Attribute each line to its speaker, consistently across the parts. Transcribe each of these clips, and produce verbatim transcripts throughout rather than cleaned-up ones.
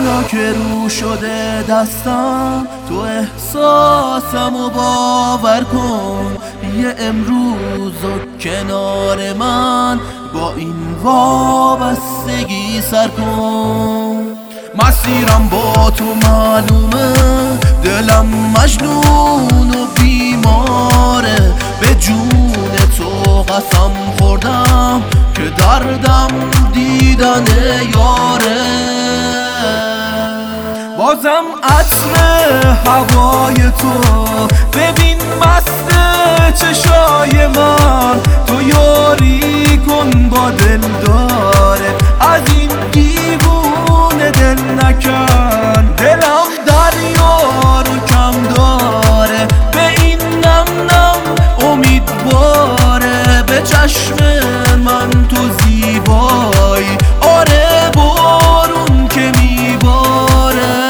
Speaker 1: حالا که رو شده دستم تو احساسمو باور کن، یه امروز و کنار من با این وابستگی سر کن. مسیرم با تو معلومه، دلم مجنون و بیماره، به جون تو قسم خوردم که دردم دیدن یاره. بازم عطر هوای تو ببین مست چشای من، تو یاری کن با دل داره، از این دیوونه دل نکن. دلم دریا رو کم داره، به این نم نم امیدواره، به چشم من تو زیبایی، آره بارون که میباره.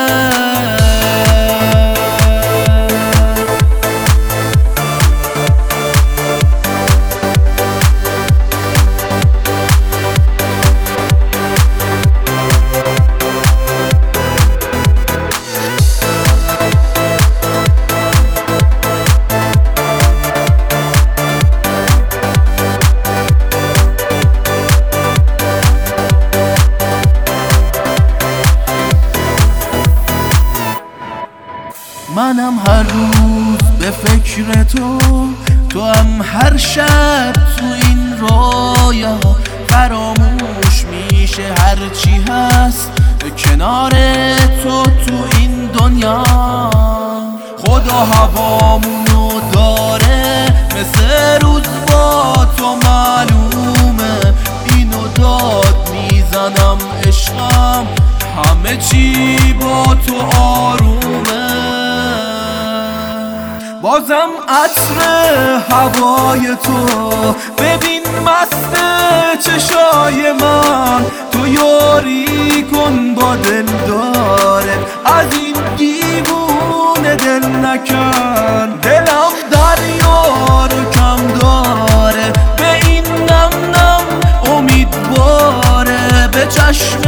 Speaker 1: منم هر روز به فکر تو، تو هم هر شب تو این رویا، فراموش میشه هر چی هست کنار تو تو این دنیا. خدا هوامونو داره مثل روز با تو معلومه، اینو داد میزنم عشقم، همه چی با تو آرومه. بازم عطر هوای تو ببین مست چشای من، تو یاری کن با دل داره، از این دیوونه دل نکن. دلم دریا رو کم داره، به این نم نم امیدواره، به چشم